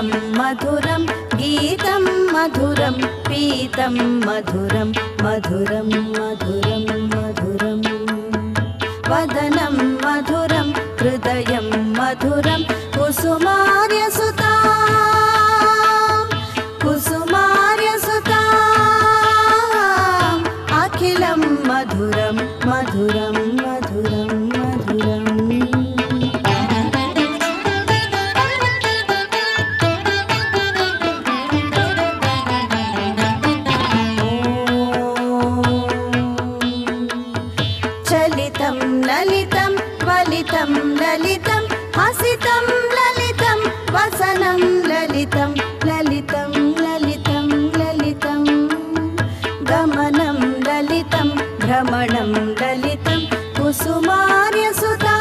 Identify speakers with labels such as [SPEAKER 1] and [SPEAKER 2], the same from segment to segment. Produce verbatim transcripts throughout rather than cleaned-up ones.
[SPEAKER 1] वदनं मधुरं गीतं मधुरं पीतं मधुरं मधुरं मधुरं मधुरं वदनं मधुरं हृदयं मधुरं कुसुमार्यसुता कुसुमार्यसुता अखिलं मधुरं मधुरं मधुरं मधुरम् चलितं ललितं वलितं ललितं हसितं ललितं वसनं ललितं ललितं ललितं ललितं गमनं ललितं भ्रमणं ललितं कुसुमार्यसुता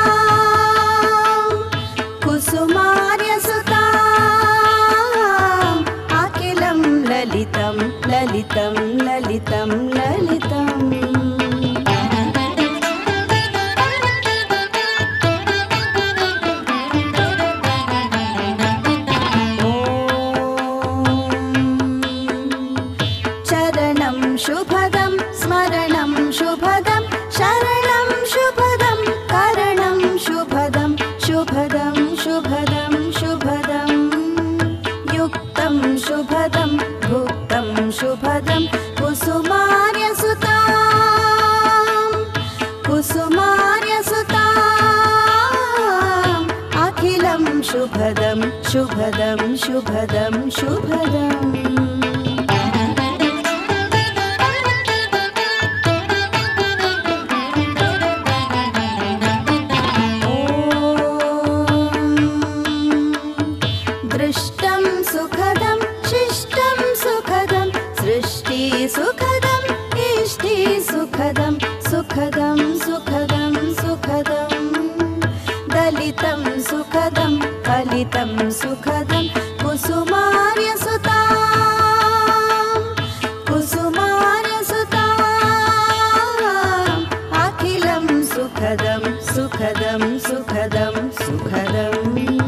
[SPEAKER 1] कुसुमार्यसुता अखिलं ललितं ललितं ललितं ललितम् शुभदं स्मरणं शुभदं शरणं शुभदं करणं शुभदं शुभदं शुभदं शुभदं युक्तं शुभदं भुक्तं शुभदं कुसुमार्यसुता कुसुमार्यसुता अखिलं शुभदं शुभदं शुभदं शुभदम् दृष्टं सुखदं शिष्टं सुखदं सृष्टि सुखदं इष्टि सुखदं सुखदं सुखदं सुखदं दलितं सुखदं कलितं सुखदं कुसुमार्यसुता कुसुमार्यसुता अखिलं सुखदं सुखदं सुखदं सुखदम्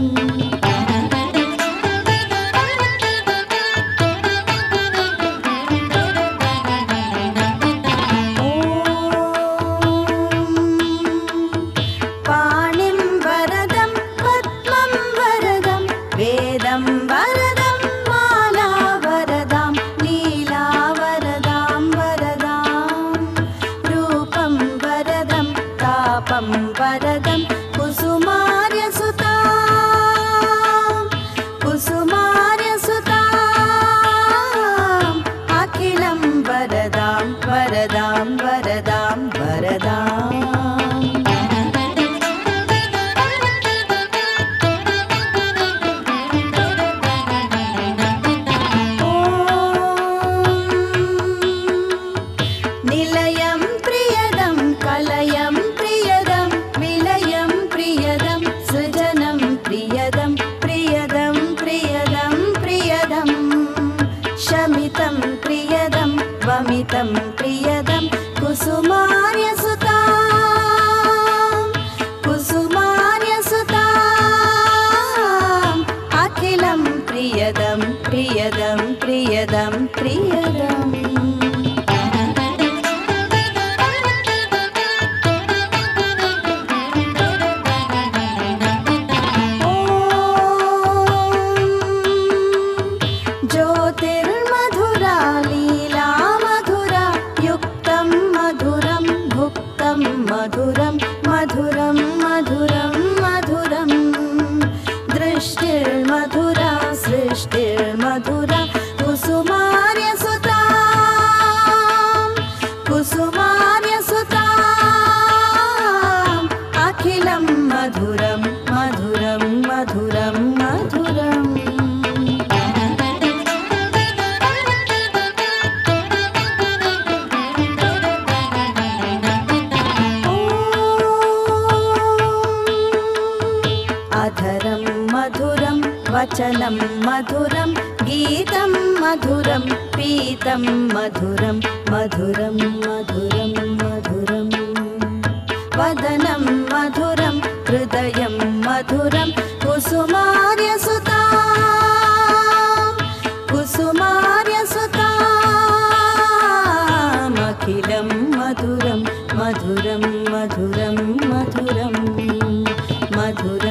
[SPEAKER 1] वरदं कुसुमार्यसुता कुसुमार्यसुता अखिलं वरदां वरदां वरदां वरदाम् निलयं प्रियदं कलयं प्रियदं विलयं प्रियदं सृजनं प्रियदं प्रियदं प्रियदं प्रियदं शमितं प्रियदं वमितं प्रियदं कुसुमार्यसुता कुसुमार्यसुता अखिलं प्रियदं प्रियदं प्रियदं प्रियदम् ज्योतिर्मधुरा लीला मधुरा युक्तं मधुरं भुक्तं मधुरं मधुरं मधुरं मधुरं दृष्टिर्मधुरा सृष्टिर्मधुरा कुसुमार्यसुता कुसुमार्यसुता अखिलं मधुरं मधुरं मधुरं मधुरम् अधरं मधुरं वचनं मधुरं गीतं मधुरं पीतं मधुरं मधुरं मधुरं मधुरं वदनं मधुरं हृदयं मधुरं कुसुमार्यसुता मधुरं मधुरं मधुरं मधुरं मधुरं